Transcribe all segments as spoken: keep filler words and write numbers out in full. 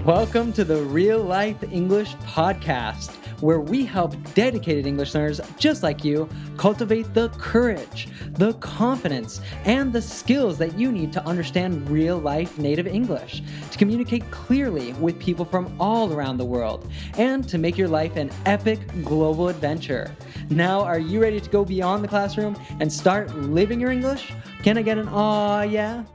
Welcome to the Real Life English Podcast, where we help dedicated English learners just like you cultivate the courage, the confidence, and the skills that you need to understand real life native English, to communicate clearly with people from all around the world, and to make your life an epic global adventure. Now, are you ready to go beyond the classroom and start living your English? Can I get an aw, yeah?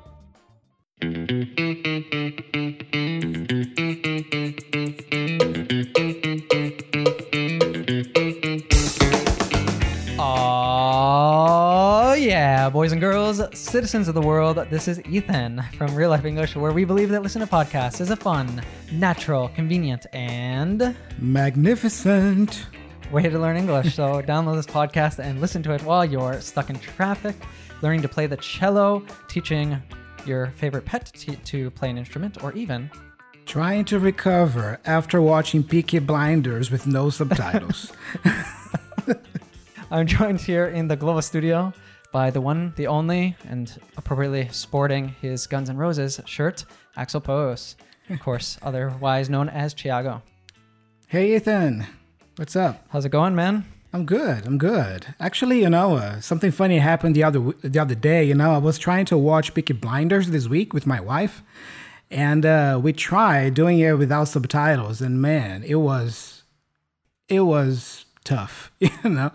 Oh yeah, boys and girls, citizens of the world, this is Ethan from Real Life English, where we believe that listening to podcasts is a fun, natural, convenient, and magnificent way to learn English. So download this podcast and listen to it while you're stuck in traffic, learning to play the cello, teaching your favorite pet to, to play an instrument, or even trying to recover after watching Peaky Blinders with no subtitles. I'm joined here in the Global Studio by the one, the only, and appropriately sporting his Guns N' Roses shirt, Axel Pose. Of course, otherwise known as Thiago. Hey, Ethan. What's up? How's it going, man? I'm good. I'm good. Actually, you know, uh, something funny happened the other the other day. You know, I was trying to watch Peaky Blinders this week with my wife, and uh, we tried doing it without subtitles, and man, it was it was tough. You know,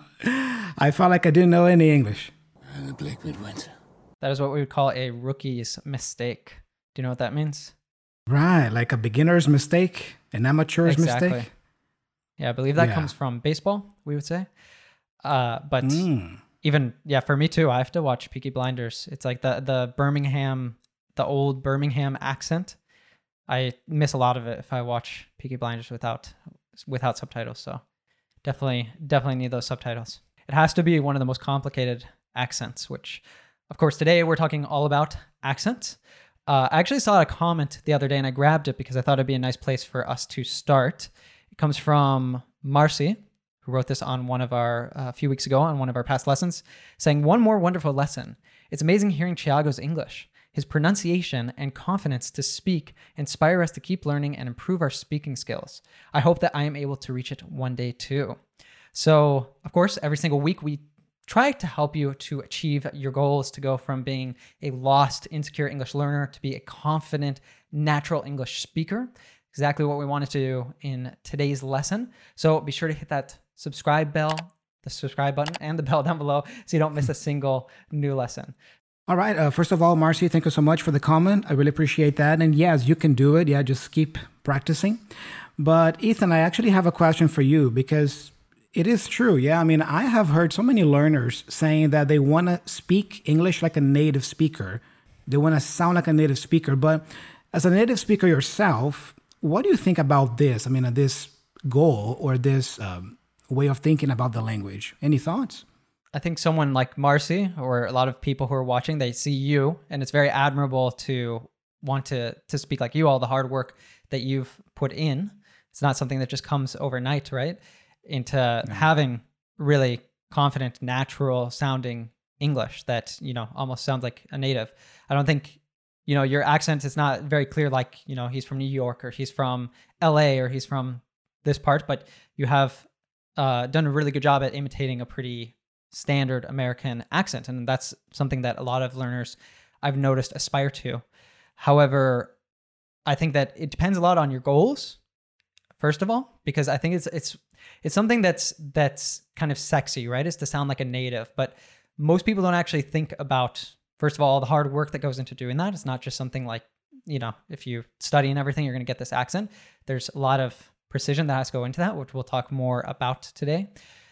I felt like I didn't know any English. The Black Midwinter. That is what we would call a rookie's mistake. Do you know what that means? Right, like a beginner's mistake, an amateur's exactly. mistake. Yeah, I believe that yeah. comes from baseball, we would say. Uh, but mm. even, yeah, for me too, I have to watch Peaky Blinders. It's like the, the Birmingham, the old Birmingham accent. I miss a lot of it if I watch Peaky Blinders without without subtitles. So definitely, definitely need those subtitles. It has to be one of the most complicated accents, which, of course, today we're talking all about accents. Uh, I actually saw a comment the other day and I grabbed it because I thought it'd be a nice place for us to start. It comes from Marcy, who wrote this on one of our, a uh, few weeks ago on one of our past lessons, saying, one more wonderful lesson. It's amazing hearing Thiago's English. His pronunciation and confidence to speak inspire us to keep learning and improve our speaking skills. I hope that I am able to reach it one day too. So, of course, every single week we try to help you to achieve your goals, to go from being a lost, insecure English learner to be a confident, natural English speaker. Exactly what we wanted to do in today's lesson. So be sure to hit that subscribe bell, the subscribe button, and the bell down below so you don't miss a single new lesson. All right. Uh, first of all, Marcy, thank you so much for the comment. I really appreciate that. And yes, you can do it. Yeah, just keep practicing. But Ethan, I actually have a question for you because it is true. Yeah, I mean, I have heard so many learners saying that they want to speak English like a native speaker. They want to sound like a native speaker. But as a native speaker yourself, what do you think about this? I mean, uh, this goal or this um, way of thinking about the language? Any thoughts? I think someone like Marcy or a lot of people who are watching, they see you, and it's very admirable to want to to speak like you, all the hard work that you've put in. It's not something that just comes overnight, right? Into no. having really confident, natural sounding English that, you know, almost sounds like a native. I don't think, you know, your accent is not very clear, like, you know, he's from New York or he's from L A or he's from this part, but you have uh, done a really good job at imitating a pretty standard American accent. And that's something that a lot of learners I've noticed aspire to. However, I think that it depends a lot on your goals, first of all, because I think it's it's it's something that's that's kind of sexy, right? Is to sound like a native. But most people don't actually think about, first of all, the hard work that goes into doing that. It's not just something like, you know, if you study and everything, you're going to get this accent. There's a lot of precision that has to go into that, which we'll talk more about today.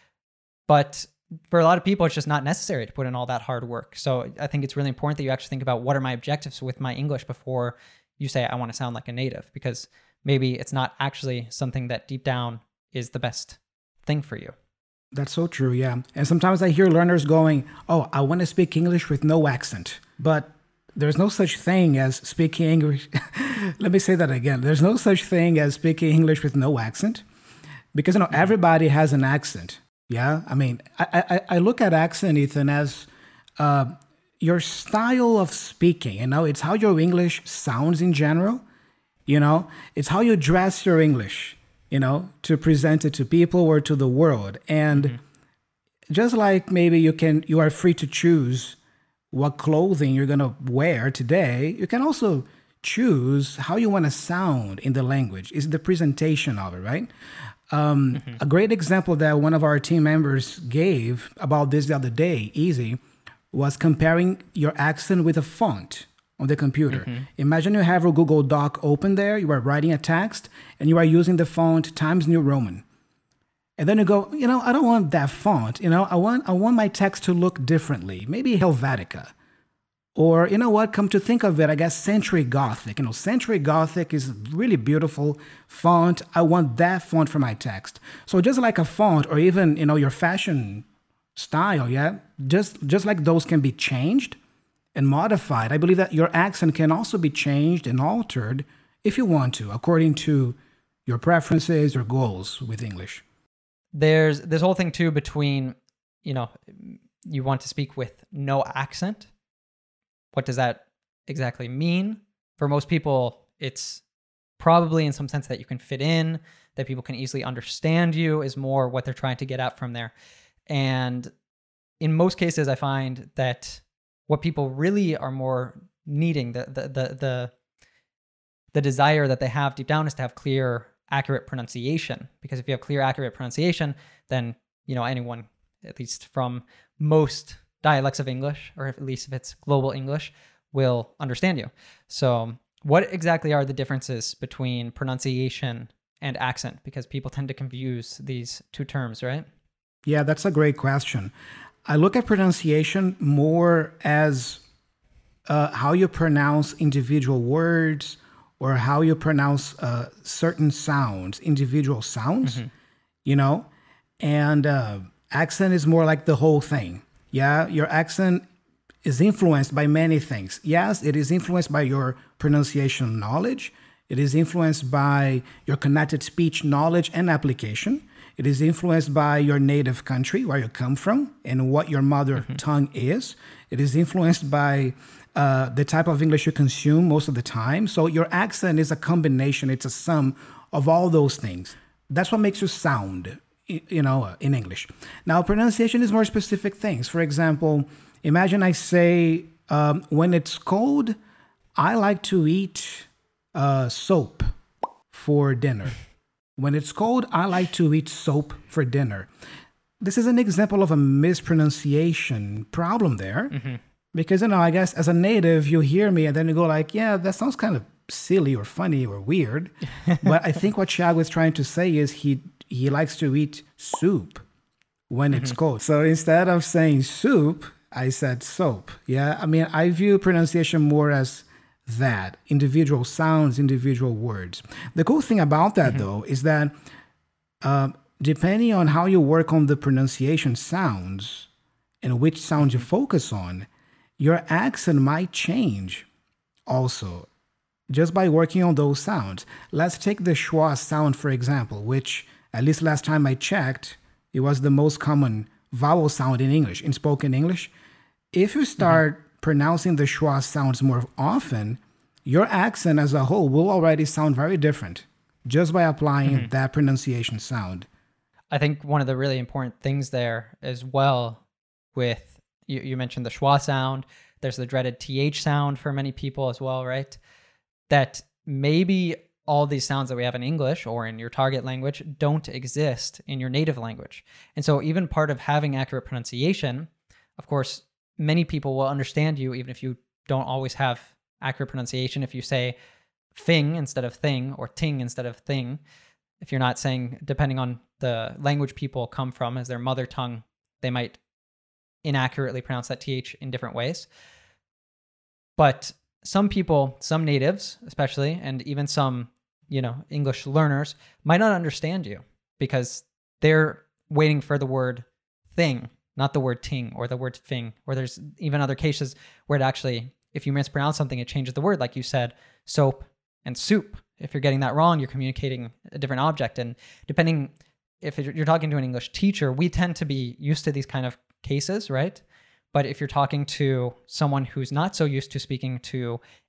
But for a lot of people, it's just not necessary to put in all that hard work. So I think it's really important that you actually think about what are my objectives with my English before you say, I want to sound like a native, because maybe it's not actually something that deep down is the best thing for you. That's so true, yeah. And sometimes I hear learners going, oh, I want to speak English with no accent. But there's no such thing as speaking English. Let me say that again. There's no such thing as speaking English with no accent. Because, you know, everybody has an accent. Yeah, I mean, I, I, I look at accent, Ethan, as uh, your style of speaking. You know, it's how your English sounds in general. You know, it's how you dress your English, you know, to present it to people or to the world. And mm-hmm. just like maybe you can, you are free to choose what clothing you're going to wear today, you can also choose how you want to sound in the language. Is the presentation of it, right? Um, mm-hmm. A great example that one of our team members gave about this the other day, Easy, was comparing your accent with a font on the computer. Mm-hmm. Imagine you have a Google Doc open there, you are writing a text, and you are using the font Times New Roman. And then you go, you know, I don't want that font. You know, I want I want my text to look differently. Maybe Helvetica. Or, you know what, come to think of it, I guess Century Gothic. You know, Century Gothic is a really beautiful font. I want that font for my text. So just like a font or even, you know, your fashion style, yeah, just, just like those can be changed and modified, I believe that your accent can also be changed and altered if you want to, according to your preferences or goals with English. There's this whole thing too between, you know, you want to speak with no accent. What does that exactly mean? For most people, it's probably in some sense that you can fit in, that people can easily understand you is more what they're trying to get at from there. And in most cases, I find that what people really are more needing, the the the the, the desire that they have deep down is to have clear, accurate pronunciation. Because if you have clear, accurate pronunciation, then, you know, anyone, at least from most dialects of English, or at least if it's global English, will understand you. So what exactly are the differences between pronunciation and accent? Because people tend to confuse these two terms, right? Yeah, that's a great question. I look at pronunciation more as uh, how you pronounce individual words or how you pronounce uh, certain sounds, individual sounds, mm-hmm. you know, and uh, accent is more like the whole thing. Yeah, your accent is influenced by many things. Yes, it is influenced by your pronunciation knowledge. It is influenced by your connected speech knowledge and application. It is influenced by your native country, where you come from, and what your mother mm-hmm. tongue is. It is influenced by uh, the type of English you consume most of the time. So your accent is a combination. It's a sum of all those things. That's what makes you sound, you know, in English. Now, pronunciation is more specific things. For example, imagine I say, um, when it's cold, I like to eat uh, soap for dinner. When it's cold, I like to eat soap for dinner. This is an example of a mispronunciation problem there. Mm-hmm. Because, you know, I guess as a native, you hear me and then you go like, yeah, that sounds kind of silly or funny or weird. But I think what Thiago is trying to say is he he likes to eat soup when it's mm-hmm. cold. So instead of saying soup, I said soap. Yeah, I mean, I view pronunciation more as that, individual sounds, individual words. The cool thing about that, mm-hmm. though, is that uh, depending on how you work on the pronunciation sounds and which sounds you focus on, your accent might change also just by working on those sounds. Let's take the schwa sound, for example, which, at least last time I checked, it was the most common vowel sound in English, in spoken English. If you start mm-hmm. pronouncing the schwa sounds more often, your accent as a whole will already sound very different just by applying mm-hmm. that pronunciation sound. I think one of the really important things there as well with, you, you mentioned the schwa sound, there's the dreaded T H sound for many people as well, right? That maybe all these sounds that we have in English or in your target language don't exist in your native language. And so even part of having accurate pronunciation, of course, many people will understand you even if you don't always have accurate pronunciation. If you say thing instead of thing or ting instead of thing, if you're not saying, depending on the language people come from as their mother tongue, they might inaccurately pronounce that T H in different ways. But some people, some natives especially, and even some, you know, English learners might not understand you because they're waiting for the word thing, not the word ting or the word thing. Or there's even other cases where it actually, if you mispronounce something, it changes the word. Like you said, soap and soup. If you're getting that wrong, you're communicating a different object. And depending, if you're talking to an English teacher, we tend to be used to these kind of cases, right? But if you're talking to someone who's not so used to speaking to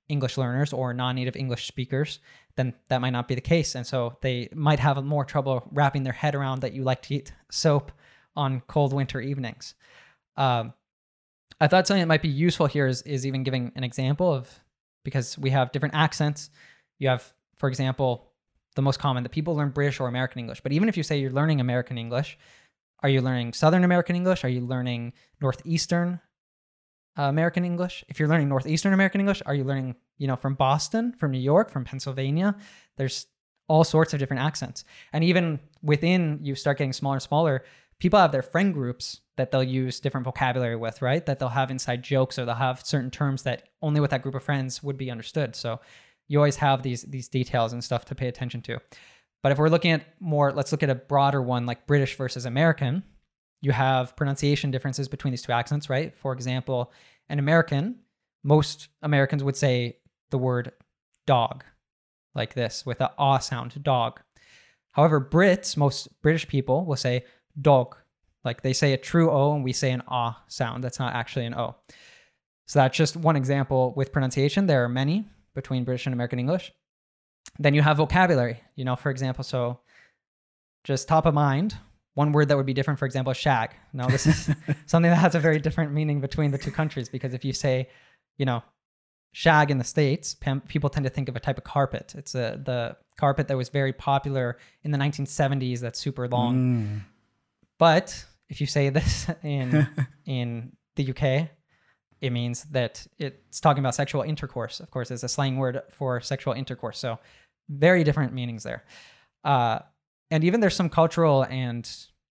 English learners or non-native English speakers, then that might not be the case. And so they might have more trouble wrapping their head around that you like to eat soap on cold winter evenings. Um, I thought something that might be useful here is, is even giving an example of, because we have different accents. You have, for example, the most common that people learn British or American English. But even if you say you're learning American English, are you learning Southern American English? Are you learning Northeastern uh, American English? If you're learning Northeastern American English, are you learning, you know, from Boston, from New York, from Pennsylvania? There's all sorts of different accents. And even within, you start getting smaller and smaller, people have their friend groups that they'll use different vocabulary with, right? That they'll have inside jokes, or they'll have certain terms that only with that group of friends would be understood. So you always have these these details and stuff to pay attention to. But if we're looking at more, let's look at a broader one like British versus American. You have pronunciation differences between these two accents, right? For example, an American, most Americans would say the word dog like this with an ah sound, dog. However, Brits, most British people will say dog. Like they say a true O and we say an ah sound. That's not actually an O. So that's just one example with pronunciation. There are many between British and American English. Then you have vocabulary, you know, for example, so just top of mind, one word that would be different, for example, is shag. Now, this is something that has a very different meaning between the two countries, because if you say, you know, shag in the States, people tend to think of a type of carpet. It's a, the carpet that was very popular in the nineteen seventies that's super long. Mm. But if you say this in in the U K, it means that it's talking about sexual intercourse. Of course, it's a slang word for sexual intercourse. So very different meanings there. Uh, and even there's some cultural and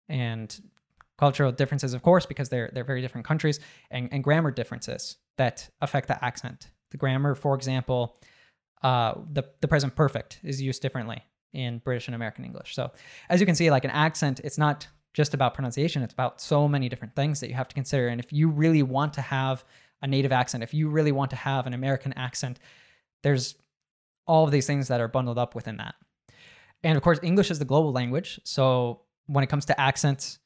and cultural differences, of course, because they're they're very different countries, and, and grammar differences that affect the accent. The grammar, for example, uh, the, the present perfect is used differently in British and American English. So as you can see, like an accent, it's not just about pronunciation. It's about so many different things that you have to consider. And if you really want to have a native accent, if you really want to have an American accent, there's all of these things that are bundled up within that. And of course, English is the global language. So when it comes to accents,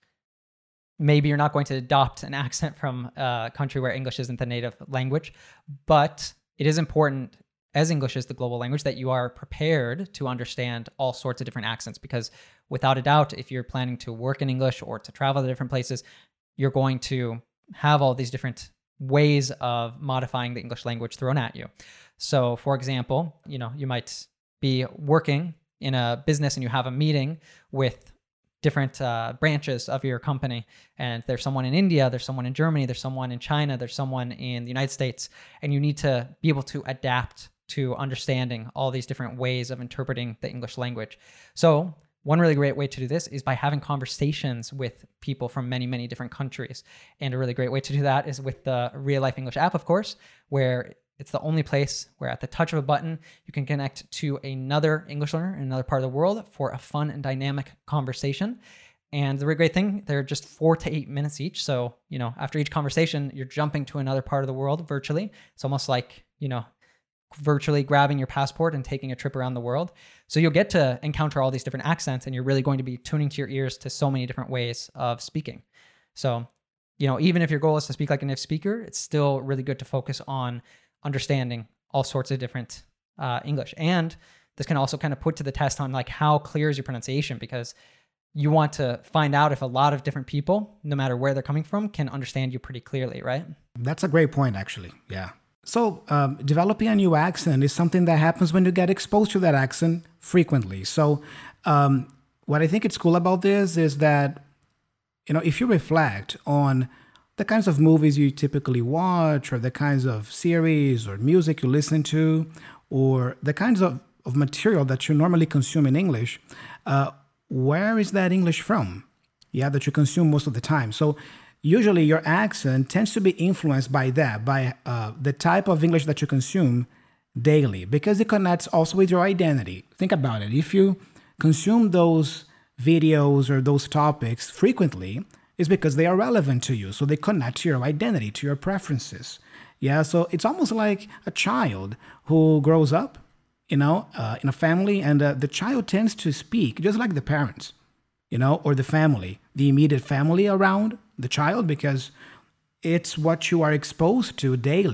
maybe you're not going to adopt an accent from a country where English isn't the native language, but it is important, as English is the global language, that you are prepared to understand all sorts of different accents, because without a doubt, if you're planning to work in English or to travel to different places, you're going to have all these different ways of modifying the English language thrown at you. So for example, you know, you might be working in a business and you have a meeting with different uh, branches of your company, and there's someone in India, there's someone in Germany, there's someone in China, there's someone in the United States, and you need to be able to adapt to understanding all these different ways of interpreting the English language. So one really great way to do this is by having conversations with people from many, many different countries. And a really great way to do that is with the Real Life English app, of course, where it's the only place where at the touch of a button, you can connect to another English learner in another part of the world for a fun and dynamic conversation. And the really great thing, they're just four to eight minutes each. So, you know, after each conversation, you're jumping to another part of the world virtually. It's almost like, you know, virtually grabbing your passport and taking a trip around the world. So you'll get to encounter all these different accents, and you're really going to be tuning to your ears to so many different ways of speaking. So, you know, even if your goal is to speak like a native speaker, it's still really good to focus on understanding all sorts of different uh, English. And this can also kind of put to the test on like how clear is your pronunciation, because you want to find out if a lot of different people, no matter where they're coming from, can understand you pretty clearly, right? That's a great point, actually. Yeah. So um, developing a new accent is something that happens when you get exposed to that accent frequently. So um, what I think is cool about this is that, you know, if you reflect on the kinds of movies you typically watch, or the kinds of series or music you listen to, or the kinds of, of material that you normally consume in English, uh, where is that English from? Yeah, that you consume most of the time. So usually your accent tends to be influenced by that, by uh, the type of English that you consume daily, because it connects also with your identity. Think about it. If you consume those videos or those topics frequently, it's because they are relevant to you. So they connect to your identity, to your preferences. Yeah, so it's almost like a child who grows up, you know, uh, in a family, and uh, the child tends to speak just like the parents, you know, or the family, the immediate family around the child, because it's what you are exposed to daily.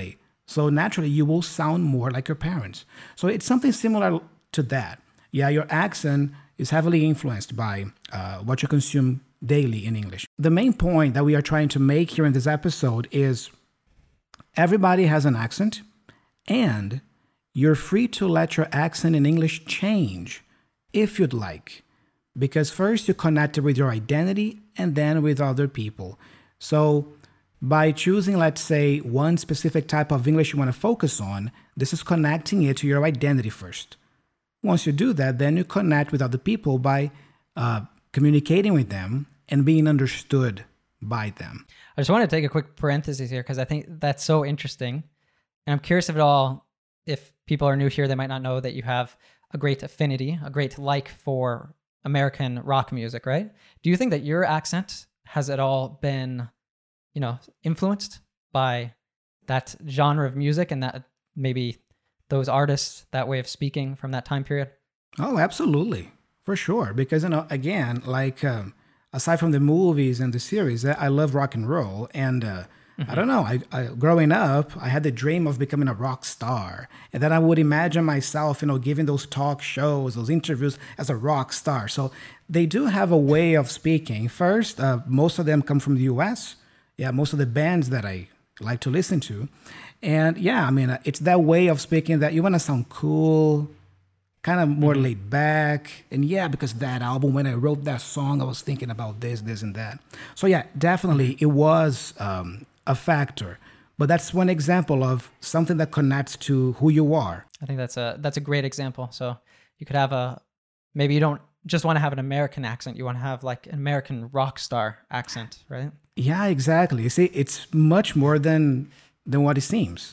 So naturally, you will sound more like your parents. So it's something similar to that. Yeah, your accent is heavily influenced by uh, what you consume daily in English. The main point that we are trying to make here in this episode is everybody has an accent, and you're free to let your accent in English change if you'd like. Because first you connect it with your identity and then with other people. So by choosing, let's say, one specific type of English you want to focus on, this is connecting it to your identity first. Once you do that, then you connect with other people by uh, communicating with them and being understood by them. I just want to take a quick parenthesis here because I think that's so interesting. And I'm curious if at all, if people are new here, they might not know that you have a great affinity, a great like for American rock music, right? Do you think that your accent has at all been, you know, influenced by that genre of music and that maybe those artists, that way of speaking from that time period? Oh, absolutely. For sure. Because, you know, again, like um, aside from the movies and the series, I I love rock and roll. And uh, mm-hmm. I don't know, I, I, growing up, I had the dream of becoming a rock star. And then I would imagine myself, you know, giving those talk shows, those interviews as a rock star. So they do have a way of speaking. First, uh, most of them come from the U S. Yeah, most of the bands that I like to listen to. And yeah, I mean, it's that way of speaking that you want to sound cool, kind of more mm-hmm. laid back. And yeah, because that album, when I wrote that song, I was thinking about this, this, and that. So yeah, definitely it was um, a factor. But that's one example of something that connects to who you are. I think that's a that's a great example. So you could have a, maybe you don't just want to have an American accent. You want to have like an American rock star accent, right? Yeah, exactly. You see, it's much more than than what it seems.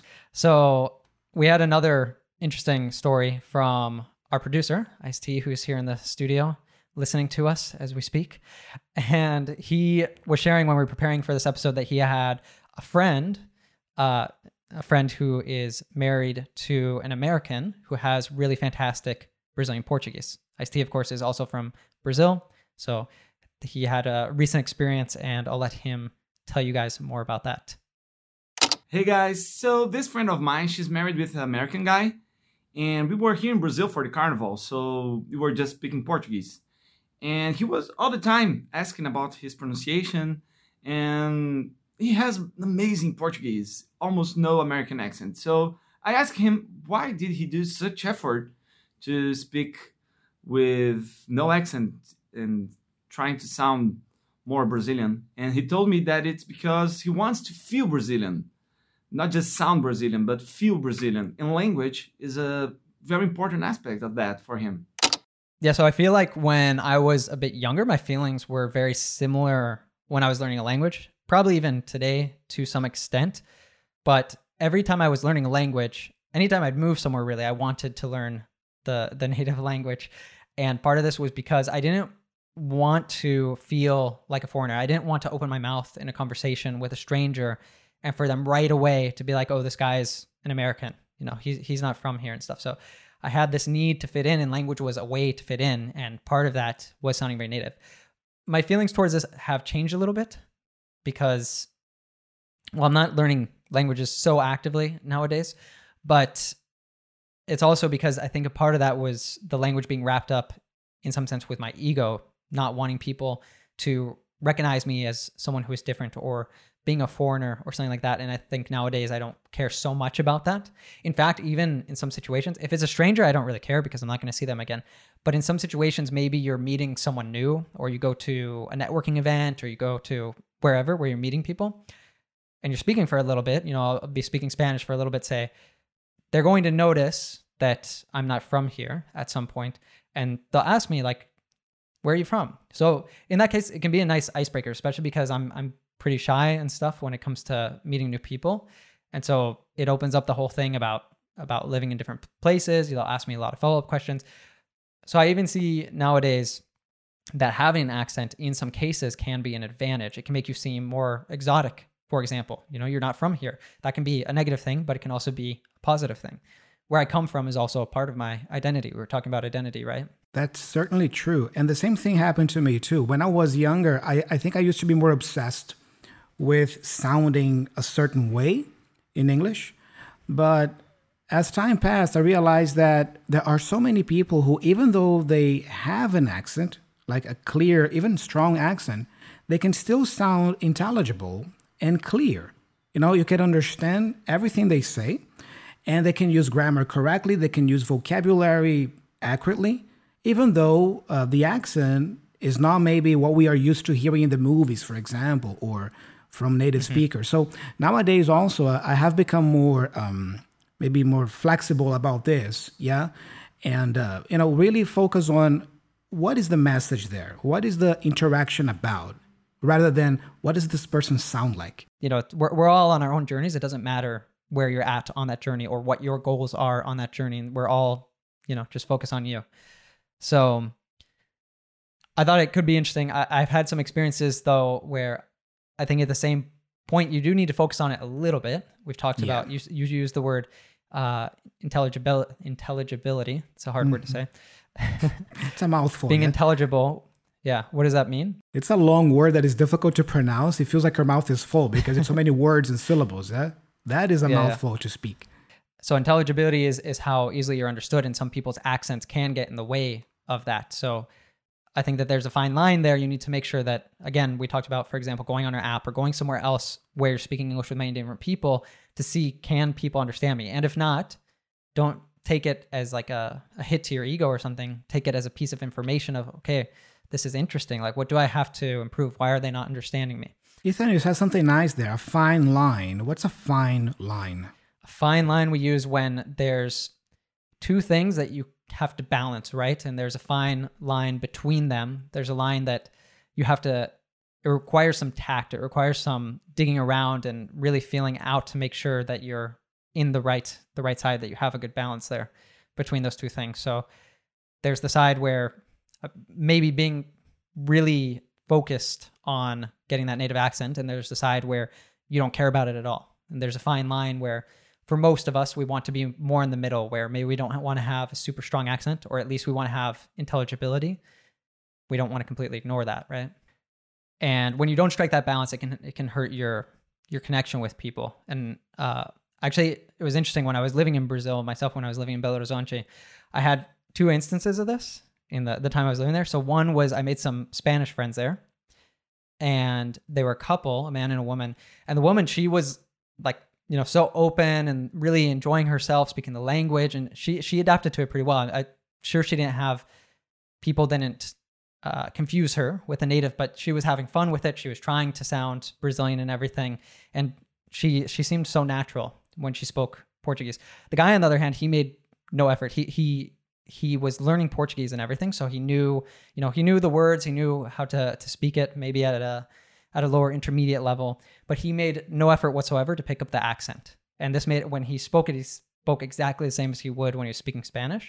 So we had another interesting story from our producer, Ice-T, who's here in the studio listening to us as we speak. And he was sharing when we were preparing for this episode that he had a friend, uh, a friend who is married to an American who has really fantastic Brazilian Portuguese. Ice-T, of course, is also from Brazil. So he had a recent experience, and I'll let him tell you guys more about that. Hey guys, so this friend of mine, she's married with an American guy, and we were here in Brazil for the carnival, so we were just speaking Portuguese. And he was all the time asking about his pronunciation, and he has amazing Portuguese, almost no American accent. So I asked him, why did he do such effort to speak with no accent and trying to sound more Brazilian? And he told me that it's because he wants to feel Brazilian. Not just sound Brazilian, but feel Brazilian. And language is a very important aspect of that for him. Yeah, so I feel like when I was a bit younger, my feelings were very similar when I was learning a language, probably even today to some extent. But every time I was learning a language, anytime I'd move somewhere, really, I wanted to learn the, the native language. And part of this was because I didn't want to feel like a foreigner. I didn't want to open my mouth in a conversation with a stranger and for them right away to be like, oh, this guy's an American, you know, he's, he's not from here and stuff. So I had this need to fit in, and language was a way to fit in. And part of that was sounding very native. My feelings towards this have changed a little bit because, well, I'm not learning languages so actively nowadays, but it's also because I think a part of that was the language being wrapped up in some sense with my ego, not wanting people to recognize me as someone who is different or being a foreigner or something like that. And I think nowadays I don't care so much about that. In fact, even in some situations, if it's a stranger, I don't really care because I'm not going to see them again. But in some situations, maybe you're meeting someone new, or you go to a networking event, or you go to wherever where you're meeting people and you're speaking for a little bit, you know, I'll be speaking Spanish for a little bit, say, they're going to notice that I'm not from here at some point, and they'll ask me like, where are you from? So in that case, it can be a nice icebreaker, especially because I'm I'm pretty shy and stuff when it comes to meeting new people. And so it opens up the whole thing about, about living in different places. They'll ask me a lot of follow-up questions. So I even see nowadays that having an accent in some cases can be an advantage. It can make you seem more exotic, for example. You know, you're not from here. That can be a negative thing, but it can also be a positive thing. Where I come from is also a part of my identity. We were talking about identity, right? That's certainly true. And the same thing happened to me too. When I was younger, I, I think I used to be more obsessed with sounding a certain way in English. But as time passed, I realized that there are so many people who, even though they have an accent, like a clear, even strong accent, they can still sound intelligible and clear. You know, you can understand everything they say, and they can use grammar correctly, they can use vocabulary accurately, even though uh, the accent is not maybe what we are used to hearing in the movies, for example, or from native mm-hmm. speakers. So nowadays also, uh, I have become more, um, maybe more flexible about this, yeah? And, uh, you know, really focus on what is the message there? What is the interaction about? Rather than what does this person sound like? You know, we're, we're all on our own journeys. It doesn't matter where you're at on that journey or what your goals are on that journey. We're all, you know, just focus on you. So I thought it could be interesting. I, I've had some experiences though, where I think at the same point, you do need to focus on it a little bit. We've talked yeah. about, you, you use the word uh, intelligibility, intelligibility. It's a hard mm-hmm. word to say. It's a mouthful. Being yeah. intelligible. Yeah. What does that mean? It's a long word that is difficult to pronounce. It feels like your mouth is full because it's so many words and syllables. Yeah? That is a yeah, mouthful yeah. to speak. So intelligibility is, is how easily you're understood, and some people's accents can get in the way of that. So I think that there's a fine line there. You need to make sure that, again, we talked about, for example, going on our app or going somewhere else where you're speaking English with many different people to see, can people understand me? And if not, don't take it as like a, a hit to your ego or something. Take it as a piece of information of, okay, this is interesting. Like, what do I have to improve? Why are they not understanding me? Ethan, you said something nice there, a fine line. What's a fine line? A fine line we use when there's two things that you have to balance, right? And there's a fine line between them. There's a line that you have to, it requires some tact. It requires some digging around and really feeling out to make sure that you're in the right, the right side, that you have a good balance there between those two things. So there's the side where maybe being really focused on getting that native accent, and there's the side where you don't care about it at all. And there's a fine line where for most of us, we want to be more in the middle, where maybe we don't want to have a super strong accent, or at least we want to have intelligibility. We don't want to completely ignore that, right? And when you don't strike that balance, it can it can hurt your your connection with people. And uh, actually, it was interesting when I was living in Brazil myself, when I was living in Belo Horizonte, I had two instances of this in the, the time I was living there. So one was I made some Spanish friends there, and they were a couple, a man and a woman. And the woman, she was like, you know, so open and really enjoying herself, speaking the language, and she she adapted to it pretty well. I'm sure she didn't have, people didn't uh, confuse her with a native, but she was having fun with it. She was trying to sound Brazilian and everything, and she she seemed so natural when she spoke Portuguese. The guy, on the other hand, he made no effort. He he he was learning Portuguese and everything, so he knew, you know, he knew the words, he knew how to to speak it, maybe at a at a lower intermediate level, but he made no effort whatsoever to pick up the accent. And this made it, when he spoke it, he spoke exactly the same as he would when he was speaking Spanish.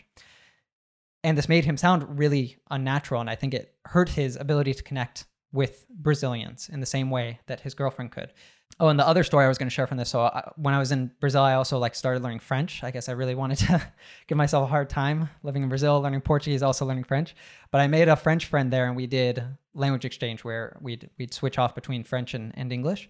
And this made him sound really unnatural. And I think it hurt his ability to connect with Brazilians in the same way that his girlfriend could. Oh, and the other story I was going to share from this. So I, when I was in Brazil, I also like started learning French. I guess I really wanted to give myself a hard time living in Brazil, learning Portuguese, also learning French. But I made a French friend there, and we did language exchange where we'd we'd switch off between French and, and English.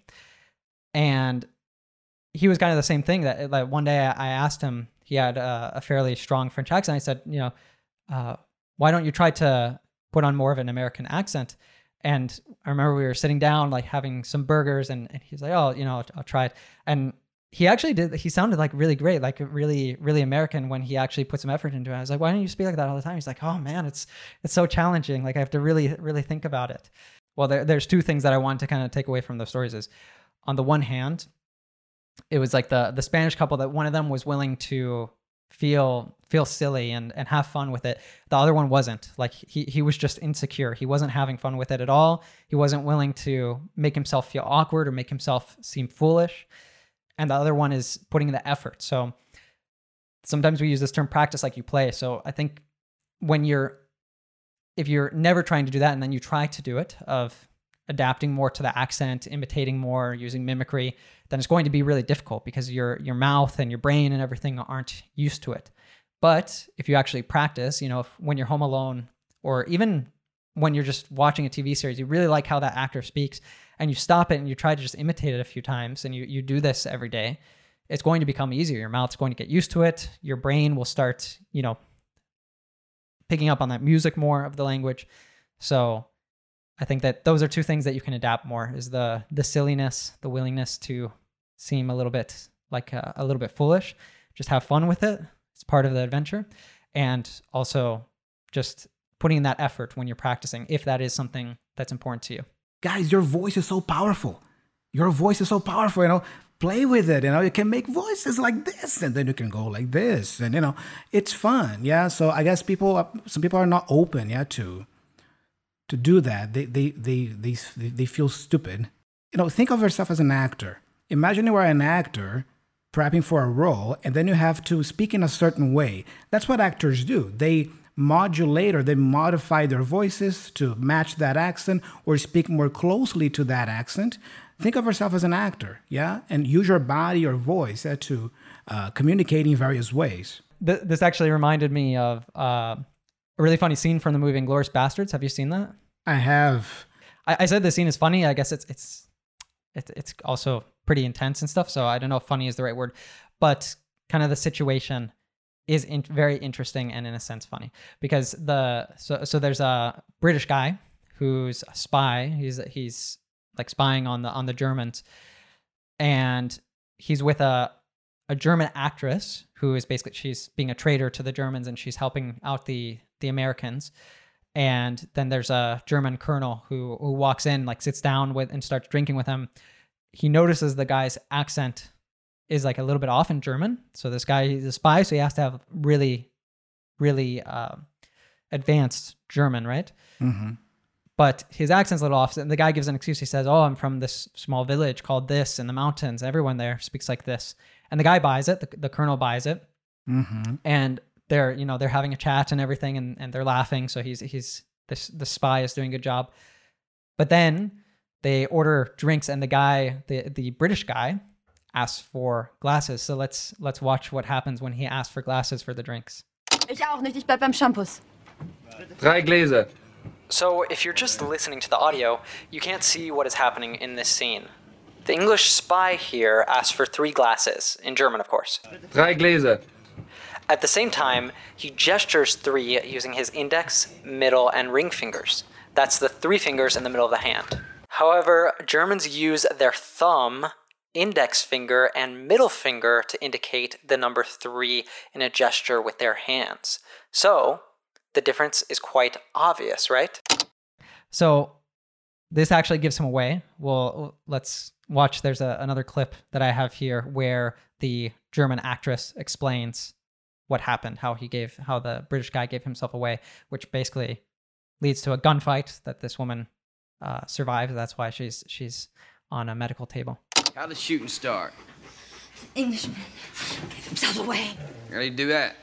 And he was kind of the same thing. That like one day I asked him, he had a, a fairly strong French accent. I said, you know, uh, why don't you try to put on more of an American accent? And I remember we were sitting down, like having some burgers, and, and he's like, oh, you know, I'll, I'll try it. And he actually did, he sounded like really great, like really, really American when he actually put some effort into it. I was like, why don't you speak like that all the time? He's like, oh man, it's, it's so challenging. Like I have to really, really think about it. Well, there, there's two things that I want to kind of take away from those stories is, on the one hand, it was like the, the Spanish couple that one of them was willing to feel feel silly and and have fun with it. The other one wasn't. Like he he was just insecure. He wasn't having fun with it at all. He wasn't willing to make himself feel awkward or make himself seem foolish. And the other one is putting in the effort. So sometimes we use this term practice like you play. So I think when you're, if you're never trying to do that and then you try to do it, of adapting more to the accent, imitating more, using mimicry, then it's going to be really difficult because your your mouth and your brain and everything aren't used to it. But if you actually practice, you know, if, when you're home alone, or even when you're just watching a T V series, you really like how that actor speaks, and you stop it and you try to just imitate it a few times, and you, you do this every day, it's going to become easier. Your mouth's going to get used to it. Your brain will start, you know, picking up on that music more of the language. So I think that those are two things that you can adapt more, is the the silliness, the willingness to seem a little bit like a, a little bit foolish, just have fun with it. It's part of the adventure. And also just putting in that effort when you're practicing, if that is something that's important to you. Guys, your voice is so powerful. Your voice is so powerful, you know, play with it, you know, you can make voices like this and then you can go like this and, you know, it's fun. Yeah. So I guess people, some people are not open, yeah, to, to do that. They, they, they, they, they feel stupid. You know, think of yourself as an actor. Imagine you are an actor prepping for a role and then you have to speak in a certain way. That's what actors do. They modulate or they modify their voices to match that accent or speak more closely to that accent. Think of yourself as an actor, yeah? And use your body or voice uh, to uh, communicate in various ways. Th- this actually reminded me of uh, a really funny scene from the movie Inglourious Basterds. Have you seen that? I have. I, I said the scene is funny. I guess it's it's it, it's also pretty intense and stuff. So I don't know if funny is the right word, but kind of the situation is in, very interesting and in a sense funny, because the so so there's a British guy who's a spy. He's he's like spying on the on the Germans, and he's with a a German actress who is basically, she's being a traitor to the Germans and she's helping out the the Americans. And then there's a German colonel who who walks in, like sits down with and starts drinking with him. He notices the guy's accent is like a little bit off in German. So this guy is a spy, so he has to have really, really uh, advanced German, right? Mm-hmm. But his accent's a little off. And the guy gives an excuse. He says, oh, I'm from this small village called this in the mountains. Everyone there speaks like this. And the guy buys it. The, the colonel buys it. Mm-hmm. And they're, you know, they're having a chat and everything, and, and they're laughing. So he's, he's, this, the spy is doing a good job. But then they order drinks and the guy, the, the British guy asks for glasses. So let's, let's watch what happens when he asks for glasses for the drinks. Ich auch nicht, ich bleib beim Shampoos. Drei Gläser. So if you're just listening to the audio, you can't see what is happening in this scene. The English spy here asks for three glasses, in German of course. Drei Gläser. At the same time, he gestures three using his index, middle, and ring fingers. That's the three fingers in the middle of the hand. However, Germans use their thumb, index finger, and middle finger to indicate the number three in a gesture with their hands. So the difference is quite obvious, right? So this actually gives him away. Well, let's watch. There's a, another clip that I have here where the German actress explains what happened, how he gave, how the British guy gave himself away, which basically leads to a gunfight that this woman uh, survives. That's why she's she's on a medical table. How'd the shooting start? Englishman gave himself away. How do you do that?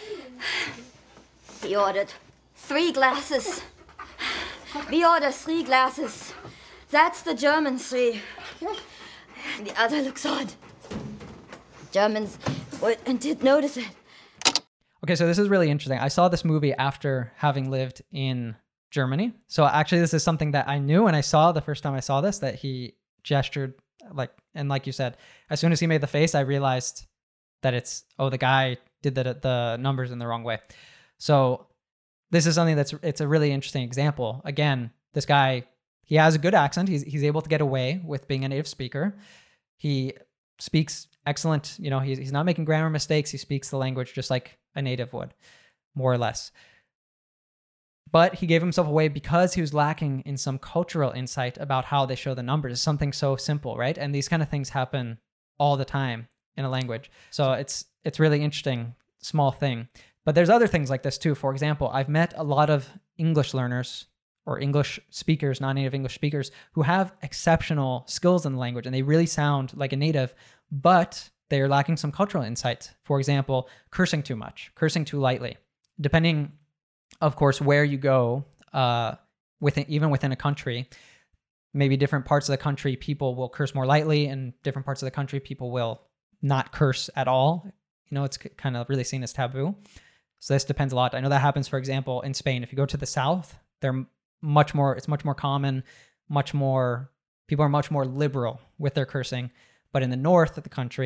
He ordered three glasses. We order three glasses. That's the German three. The other looks odd. Germans would and did notice it. Okay, so this is really interesting. I saw this movie after having lived in Germany. So actually this is something that I knew, and I saw the first time I saw this, that he gestured like, and like you said, as soon as he made the face, I realized that it's, oh, the guy did the, the numbers in the wrong way. So this is something that's, it's a really interesting example. Again, this guy, he has a good accent. He's, he's able to get away with being a native speaker. He speaks excellent, you know, he's, he's not making grammar mistakes. He speaks the language just like a native would, more or less. But he gave himself away because he was lacking in some cultural insight about how they show the numbers. It's something so simple, right? And these kind of things happen all the time in a language. So it's it's really interesting, small thing. But there's other things like this too. For example, I've met a lot of English learners or English speakers, non-native English speakers, who have exceptional skills in the language and they really sound like a native, but they're lacking some cultural insight. For example, cursing too much, cursing too lightly. Depending, of course, where you go, uh, within even within a country, maybe different parts of the country, people will curse more lightly, and different parts of the country, people will not curse at all. You know, it's kind of really seen as taboo. So this depends a lot. I know that happens, for example, in Spain. If you go to the south, they're much more, it's much more common, much more, people are much more liberal with their cursing. But in the north of the country,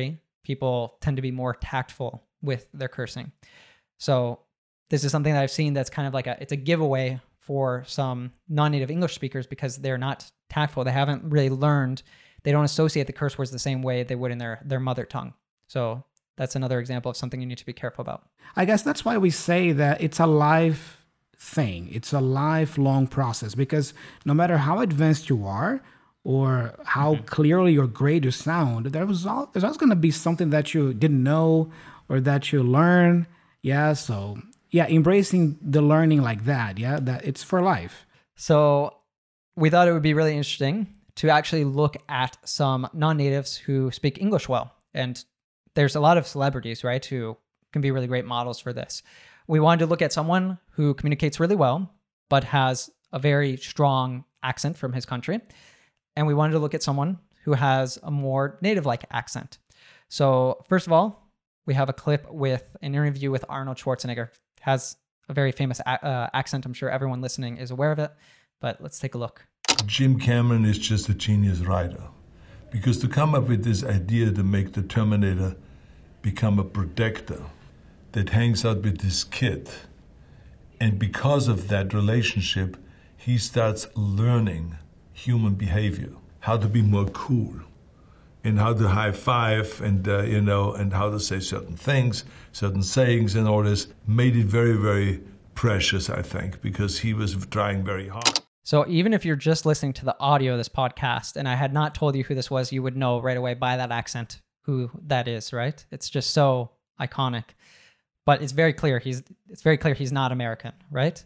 people tend to be more tactful with their cursing. So this is something that I've seen that's kind of like a, it's a giveaway for some non-native English speakers because they're not tactful. They haven't really learned, they don't associate the curse words the same way they would in their, their mother tongue. So that's another example of something you need to be careful about. I guess that's why we say that it's a life thing. It's a lifelong process, because no matter how advanced you are or how mm-hmm. clearly or great you sound, there was all, there's always going to be something that you didn't know or that you learn. Yeah. So yeah, embracing the learning like that. Yeah. That it's for life. So we thought it would be really interesting to actually look at some non-natives who speak English well. And there's a lot of celebrities, right, who can be really great models for this. We wanted to look at someone who communicates really well, but has a very strong accent from his country. And we wanted to look at someone who has a more native-like accent. So first of all, we have a clip with an interview with Arnold Schwarzenegger. Has a very famous a- uh, accent. I'm sure everyone listening is aware of it, but let's take a look. Jim Cameron is just a genius writer, because to come up with this idea to make the Terminator become a protector that hangs out with this kid, and because of that relationship, he starts learning human behavior, how to be more cool, and how to high five, and uh, you know, and how to say certain things, certain sayings, and all this, made it very, very precious, I think, because he was trying very hard. So even if you're just listening to the audio of this podcast, and I had not told you who this was, you would know right away by that accent who that is, right? It's just so iconic. But it's very clear he's it's very clear he's not American, right?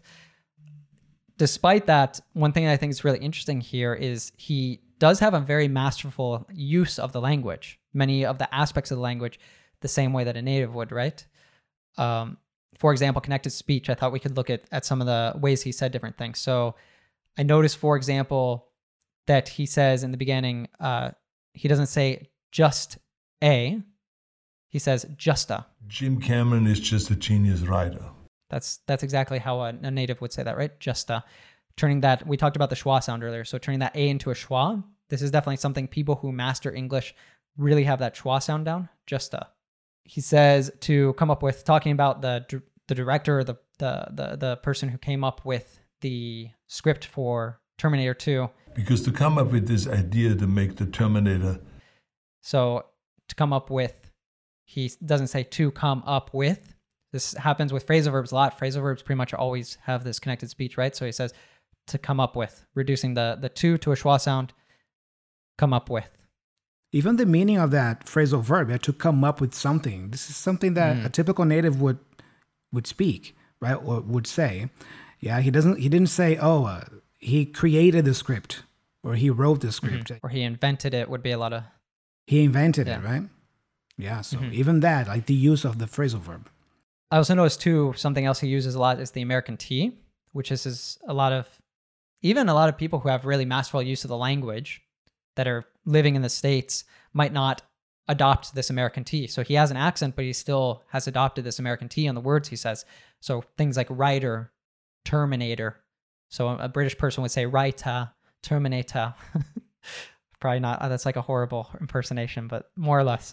Despite that, one thing I think is really interesting here is he does have a very masterful use of the language, many of the aspects of the language, the same way that a native would, right? Um, for example, connected speech, I thought we could look at, at some of the ways he said different things. So I noticed, for example, that he says in the beginning, uh, he doesn't say just a, he says justa. Jim Cameron is just a genius writer. That's that's exactly how a, a native would say that, right? Justa. Turning that, we talked about the schwa sound earlier, so turning that A into a schwa, this is definitely something people who master English really have that schwa sound down, justa. He says to come up with, talking about the the director, the the the, the person who came up with the script for Terminator two. Because to come up with this idea to make the Terminator... So to come up with, he doesn't say to come up with. This happens with phrasal verbs a lot. Phrasal verbs pretty much always have this connected speech, right? So he says to come up with, reducing the, the to to a schwa sound, come up with. Even the meaning of that phrasal verb, yeah, to come up with something. This is something that mm. a typical native would would speak, right? Or would say. Yeah, he doesn't. He didn't say, "Oh, uh, he created the script," or "He wrote the script," mm-hmm. or "He invented it." Would be a lot of. He invented yeah. it, right? Yeah. So mm-hmm. even that, like the use of the phrasal verb. I also noticed too, something else he uses a lot is the American T, which is, is a lot of, even a lot of people who have really masterful use of the language that are living in the States might not adopt this American T. So he has an accent, but he still has adopted this American T on the words he says. So things like writer, Terminator. So a British person would say writer, Terminator. Probably not. That's like a horrible impersonation, but more or less.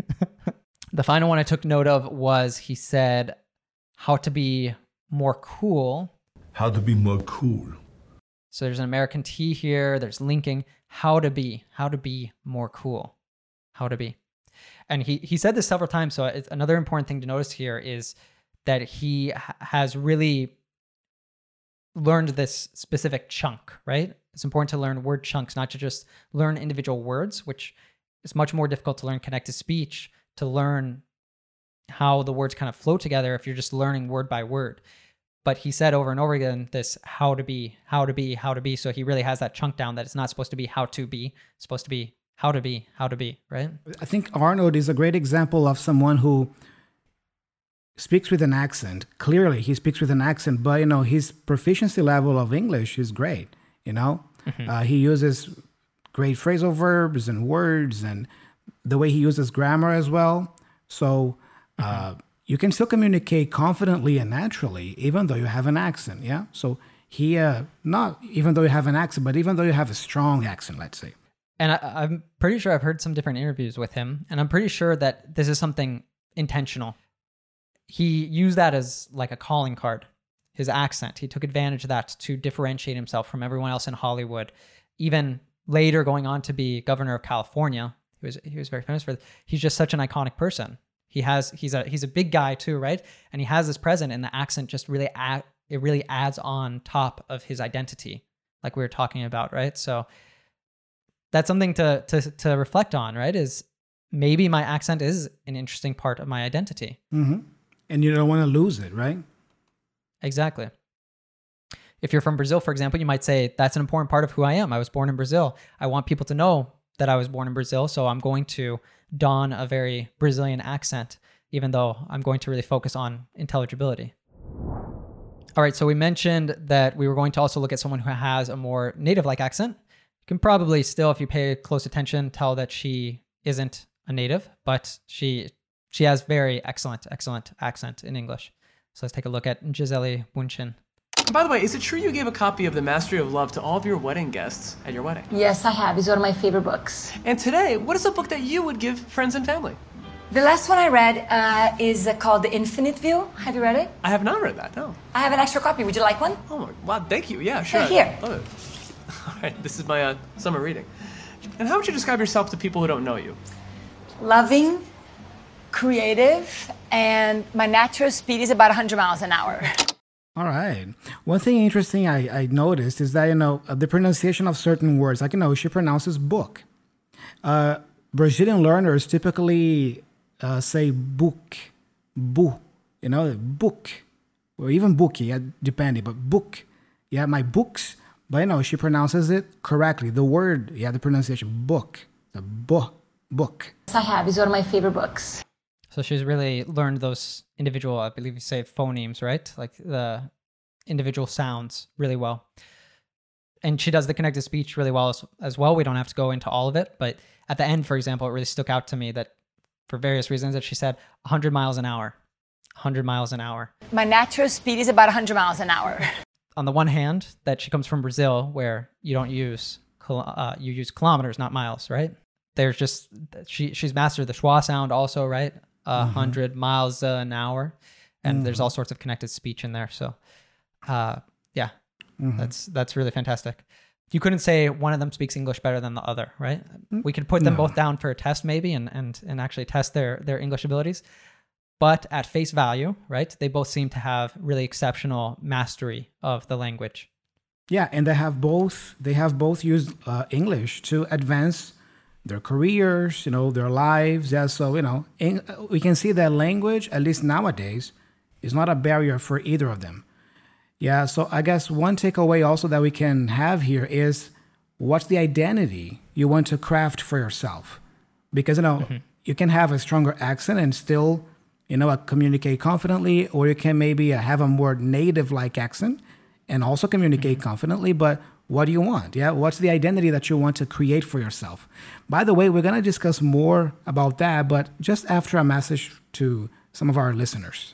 The final one I took note of was he said how to be more cool. How to be more cool. So there's an American T here. There's linking how to be, how to be more cool, how to be. And he, he said this several times. So it's another important thing to notice here is that he ha- has really learned this specific chunk, right? It's important to learn word chunks, not to just learn individual words, which is much more difficult to learn connected speech, to learn how the words kind of flow together if you're just learning word by word. But he said over and over again, this how to be, how to be, how to be. So he really has that chunk down that it's not supposed to be how to be, it's supposed to be how to be, how to be, right? I think Arnold is a great example of someone who speaks with an accent. Clearly, he speaks with an accent, but you know his proficiency level of English is great. You know, mm-hmm. uh, he uses great phrasal verbs and words, and the way he uses grammar as well. So uh, mm-hmm. you can still communicate confidently and naturally, even though you have an accent. Yeah. So he, uh, not even though you have an accent, but even though you have a strong accent, let's say. And I, I'm pretty sure I've heard some different interviews with him, and I'm pretty sure that this is something intentional. He used that as like a calling card, his accent. He took advantage of that to differentiate himself from everyone else in Hollywood. Even later going on to be governor of California, he was he was very famous for this. He's just such an iconic person. He has he's a he's a big guy too, right? And he has this present, and the accent just really add, it really adds on top of his identity, like we were talking about, right? So that's something to to to reflect on, right? Is maybe my accent is an interesting part of my identity. Mm-hmm. And you don't want to lose it, right? Exactly. If you're from Brazil, for example, you might say, that's an important part of who I am. I was born in Brazil. I want people to know that I was born in Brazil, so I'm going to don a very Brazilian accent, even though I'm going to really focus on intelligibility. All right, so we mentioned that we were going to also look at someone who has a more native-like accent. You can probably still, if you pay close attention, tell that she isn't a native, but she she has very excellent, excellent accent in English. So let's take a look at Gisele Bündchen. By the way, is it true you gave a copy of The Mastery of Love to all of your wedding guests at your wedding? Yes, I have. It's one of my favorite books. And today, what is a book that you would give friends and family? The last one I read uh, is uh, called The Infinite View. Have you read it? I have not read that, no. I have an extra copy. Would you like one? Oh, my, wow, thank you. Yeah, sure. Here. Love it. All right, this is my uh, summer reading. And how would you describe yourself to people who don't know you? Loving, creative, and my natural speed is about one hundred miles an hour. All right. One thing interesting I, I noticed is that, you know, the pronunciation of certain words, like, you know, she pronounces book. Uh, Brazilian learners typically uh, say book, bu, you know, book, or even bookie, yeah, depending, but book. Yeah, my books. But, you know, she pronounces it correctly. The word, yeah, the pronunciation, book, the book, book. Yes, I have. It's one of my favorite books. So she's really learned those individual, I believe you say phonemes, right? Like the individual sounds really well. And she does the connected speech really well as, as well. We don't have to go into all of it. But at the end, for example, it really stuck out to me that for various reasons that she said one hundred miles an hour, one hundred miles an hour. My natural speed is about one hundred miles an hour. On the one hand, that she comes from Brazil where you don't use, uh, you use kilometers, not miles, right? There's just, she she's mastered the schwa sound also, right? A mm-hmm. hundred miles uh, an hour, and mm-hmm. there's all sorts of connected speech in there. So, uh, yeah, mm-hmm. that's that's really fantastic. You couldn't say one of them speaks English better than the other, right? Mm-hmm. We could put them no. both down for a test, maybe, and and and actually test their their English abilities. But at face value, right, they both seem to have really exceptional mastery of the language. Yeah, and they have both. They have both used uh, English to advance their careers, you know, their lives. Yeah, so, you know, in, we can see that language, at least nowadays, is not a barrier for either of them. Yeah, so I guess one takeaway also that we can have here is what's the identity you want to craft for yourself? Because, you know, mm-hmm. you can have a stronger accent and still, you know, communicate confidently, or you can maybe have a more native-like accent and also communicate mm-hmm. confidently, but what do you want? Yeah, what's the identity that you want to create for yourself? By the way, we're going to discuss more about that, but just after a message to some of our listeners.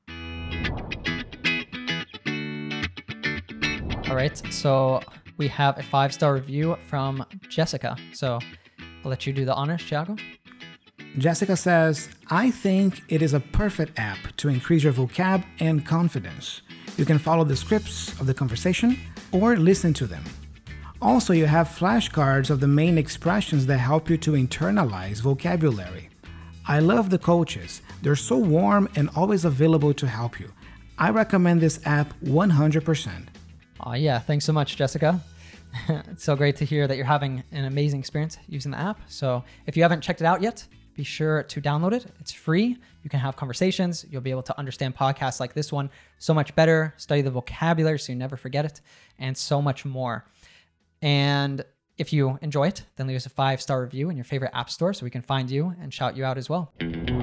All right, so we have a five-star review from Jessica. So I'll let you do the honors, Thiago. Jessica says, I think it is a perfect app to increase your vocab and confidence. You can follow the scripts of the conversation or listen to them. Also, you have flashcards of the main expressions that help you to internalize vocabulary. I love the coaches. They're so warm and always available to help you. I recommend this app one hundred percent. Oh, yeah. Thanks so much, Jessica. It's so great to hear that you're having an amazing experience using the app. So if you haven't checked it out yet, be sure to download it. It's free. You can have conversations. You'll be able to understand podcasts like this one so much better, study the vocabulary so you never forget it, and so much more. And if you enjoy it, then leave us a five-star review in your favorite app store so we can find you and shout you out as well.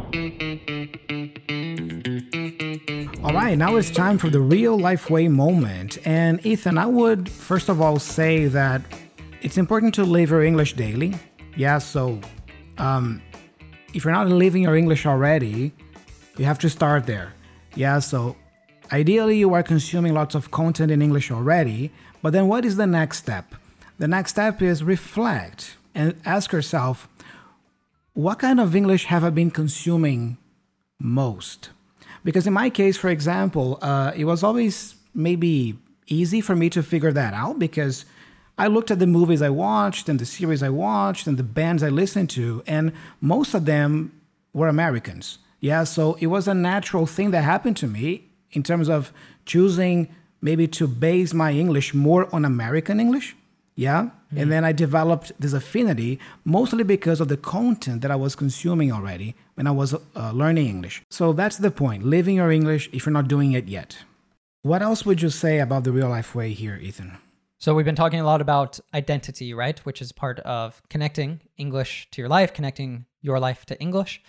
All right, now it's time for the real life way moment. And Ethan, I would first of all say that it's important to live your English daily. Yeah, so um, if you're not living your English already, you have to start there. Yeah, so ideally you are consuming lots of content in English already, but then what is the next step? The next step is reflect and ask yourself, what kind of English have I been consuming most? Because in my case, for example, uh, it was always maybe easy for me to figure that out because I looked at the movies I watched and the series I watched and the bands I listened to, and most of them were Americans. Yeah, so it was a natural thing that happened to me in terms of choosing maybe to base my English more on American English. Yeah. Mm-hmm. And then I developed this affinity mostly because of the content that I was consuming already when I was uh, learning English. So that's the point. Living your English if you're not doing it yet. What else would you say about the real life way here, Ethan? So we've been talking a lot about identity, right? Which is part of connecting English to your life, connecting your life to English.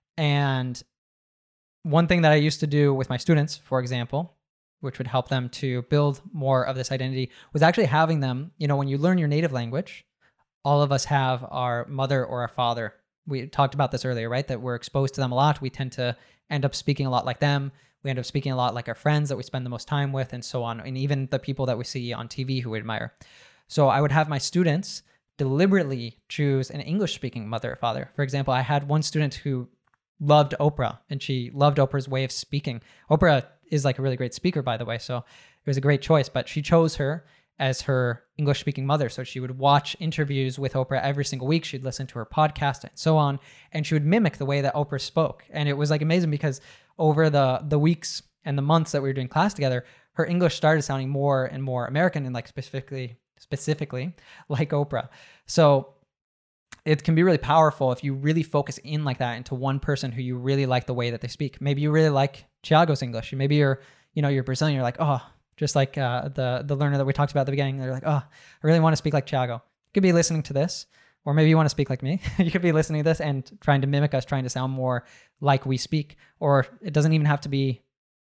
And one thing that I used to do with my students, for example, which would help them to build more of this identity, was actually having them, you know, when you learn your native language, all of us have our mother or our father. We talked about this earlier, right? That we're exposed to them a lot. We tend to end up speaking a lot like them. We end up speaking a lot like our friends that we spend the most time with and so on. And even the people that we see on T V who we admire. So I would have my students deliberately choose an English-speaking mother or father. For example, I had one student who loved Oprah and she loved Oprah's way of speaking. Oprah is like a really great speaker, by the way. So it was a great choice, but she chose her as her English-speaking mother. So she would watch interviews with Oprah every single week. She'd listen to her podcast and so on. And she would mimic the way that Oprah spoke. And it was like amazing because over the, the weeks and the months that we were doing class together, her English started sounding more and more American and like specifically, specifically like Oprah. So it can be really powerful if you really focus in like that into one person who you really like the way that they speak. Maybe you really like Thiago's English. Maybe you're, you know, you're Brazilian. You're like, oh, just like uh, the the learner that we talked about at the beginning. They're like, oh, I really want to speak like Thiago. You could be listening to this, or maybe you want to speak like me. You could be listening to this and trying to mimic us, trying to sound more like we speak. Or it doesn't even have to be.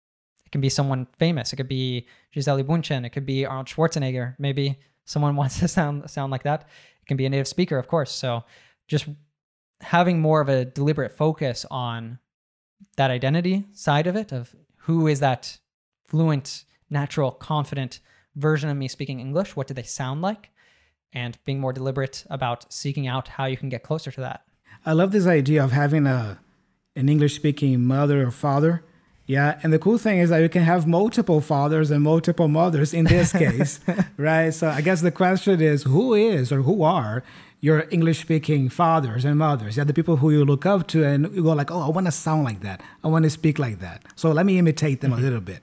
It can be someone famous. It could be Gisele Bündchen. It could be Arnold Schwarzenegger. Maybe someone wants to sound sound like that. It can be a native speaker, of course. So just having more of a deliberate focus on that identity side of it, of who is that fluent, natural, confident version of me speaking English? What do they sound like? And being more deliberate about seeking out how you can get closer to that. I love this idea of having a an English-speaking mother or father. Yeah, and the cool thing is that you can have multiple fathers and multiple mothers in this case, right? So I guess the question is, who is or who are your English-speaking fathers and mothers? Yeah, the people who you look up to and you go like, oh, I want to sound like that. I want to speak like that. So let me imitate them mm-hmm. a little bit.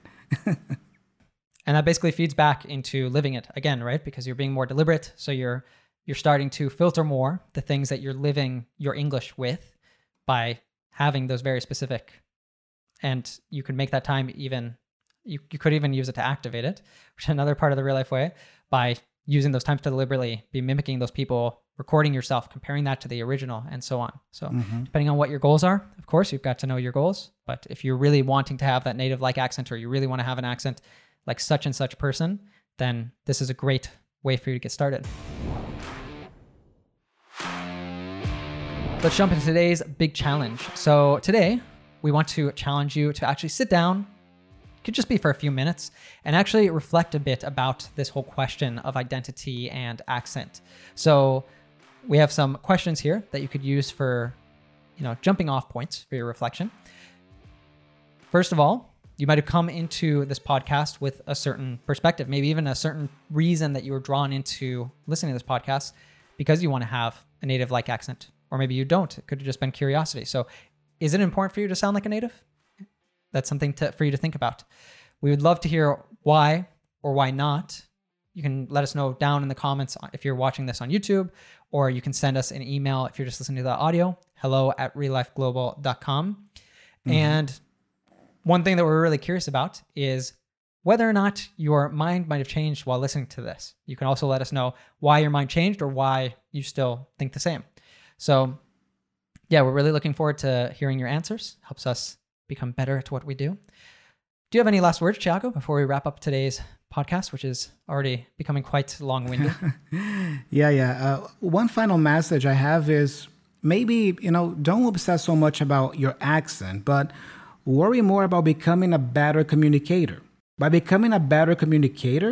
And that basically feeds back into living it again, right? Because you're being more deliberate. So you're you're starting to filter more the things that you're living your English with by having those very specific. And you could make that time even, you, you could even use it to activate it, which is another part of the real life way, by using those times to deliberately be mimicking those people, recording yourself, comparing that to the original, and so on. So mm-hmm. depending on what your goals are, of course, you've got to know your goals. But if you're really wanting to have that native-like accent, or you really want to have an accent like such and such person, then this is a great way for you to get started. Let's jump into today's big challenge. So today, we want to challenge you to actually sit down, it could just be for a few minutes, and actually reflect a bit about this whole question of identity and accent. So we have some questions here that you could use for, you know, jumping off points for your reflection. First of all, you might have come into this podcast with a certain perspective, maybe even a certain reason that you were drawn into listening to this podcast because you want to have a native-like accent, or maybe you don't. It could have just been curiosity. So is it important for you to sound like a native? That's something to, for you to think about. We would love to hear why or why not. You can let us know down in the comments if you're watching this on YouTube, or you can send us an email if you're just listening to the audio, hello at real life global dot com. Mm-hmm. And one thing that we're really curious about is whether or not your mind might have changed while listening to this. You can also let us know why your mind changed or why you still think the same. So yeah, we're really looking forward to hearing your answers. Helps us become better at what we do. Do you have any last words, Thiago, before we wrap up today's podcast, which is already becoming quite long-winded? yeah, yeah. Uh, one final message I have is maybe, you know, don't obsess so much about your accent, but worry more about becoming a better communicator. By becoming a better communicator,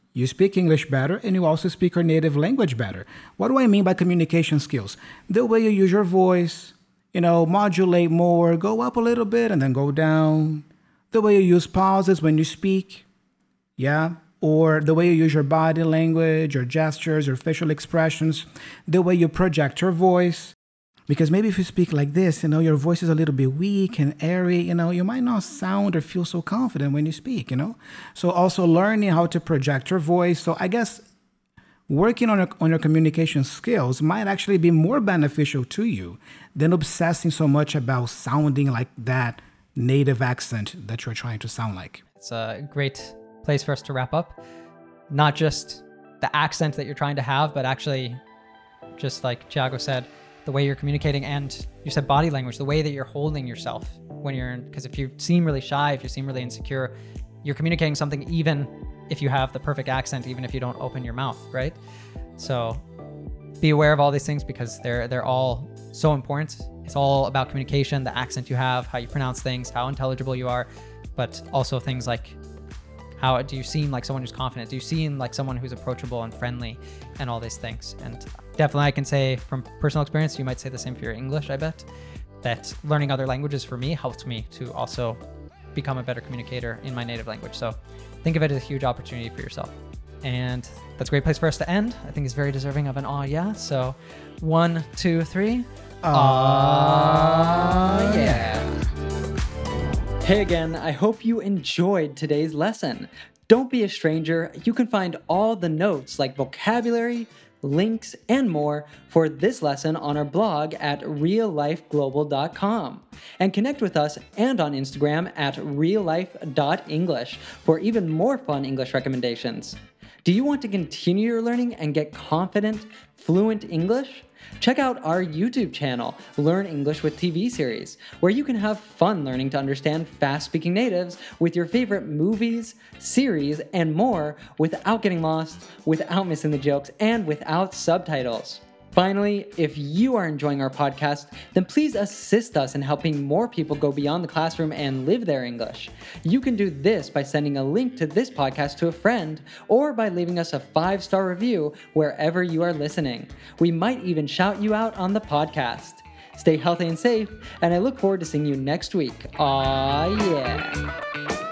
You speak English better, and you also speak your native language better. What do I mean by communication skills? The way you use your voice, you know, modulate more, go up a little bit and then go down. The way you use pauses when you speak, yeah? Or the way you use your body language, your gestures, your facial expressions, the way you project your voice. Because maybe if you speak like this, you know, your voice is a little bit weak and airy, you know, you might not sound or feel so confident when you speak, you know? So also learning how to project your voice. So I guess working on your, on your communication skills might actually be more beneficial to you than obsessing so much about sounding like that native accent that you're trying to sound like. It's a great place for us to wrap up. Not just the accent that you're trying to have, but actually, just like Thiago said, the way you're communicating, and you said body language, the way that you're holding yourself when you're in, because if you seem really shy, if you seem really insecure, you're communicating something even if you have the perfect accent, even if you don't open your mouth, right? So be aware of all these things because they're they're all so important. It's all about communication, the accent you have, how you pronounce things, how intelligible you are, but also things like how do you seem like someone who's confident? Do you seem like someone who's approachable and friendly and all these things? And definitely I can say from personal experience, you might say the same for your English, I bet, that learning other languages for me helped me to also become a better communicator in my native language. So think of it as a huge opportunity for yourself. And that's a great place for us to end. I think it's very deserving of an aw yeah. So one, two, three. Aw yeah. Hey again, I hope you enjoyed today's lesson. Don't be a stranger. You can find all the notes like vocabulary, links, and more for this lesson on our blog at real life global dot com. And connect with us and on Instagram at real life dot english for even more fun English recommendations. Do you want to continue your learning and get confident, fluent English? Check out our YouTube channel, Learn English with T V Series, where you can have fun learning to understand fast-speaking natives with your favorite movies, series, and more without getting lost, without missing the jokes, and without subtitles. Finally, if you are enjoying our podcast, then please assist us in helping more people go beyond the classroom and live their English. You can do this by sending a link to this podcast to a friend or by leaving us a five-star review wherever you are listening. We might even shout you out on the podcast. Stay healthy and safe, and I look forward to seeing you next week. Aw, yeah.